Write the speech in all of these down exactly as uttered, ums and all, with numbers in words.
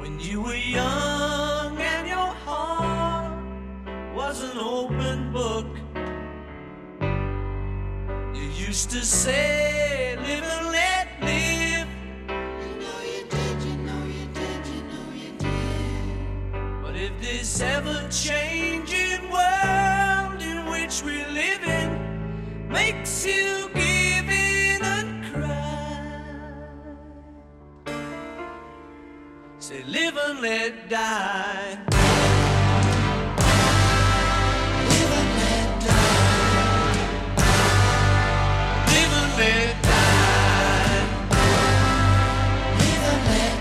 when you were young and your heart was an open book. You used to say, live and let live. You know you did, you know you did, you know you did. But if this ever-changing world in which we live in makes you give in and cry, say live and let die. Live and let die. Live and let die. Live and let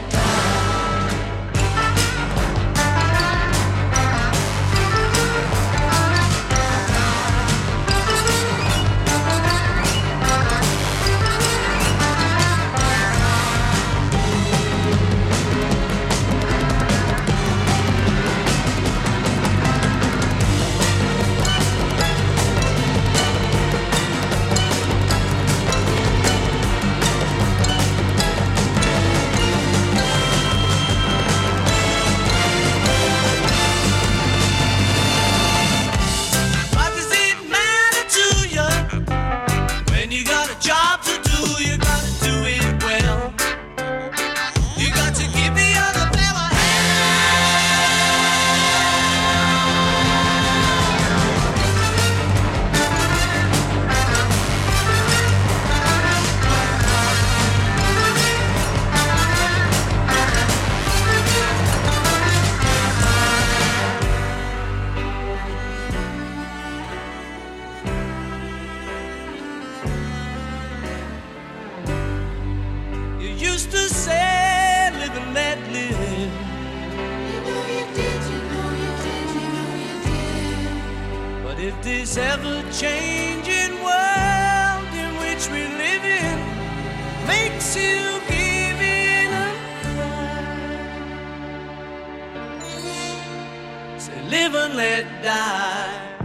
What does it matter to you when you got a job to do? You gotta do it well. You got to give the other fella you used to say, live and let live. You know you did, you know you did, you know you did. But if this ever-changing world in which we live in makes you give in and cry, say live and let die.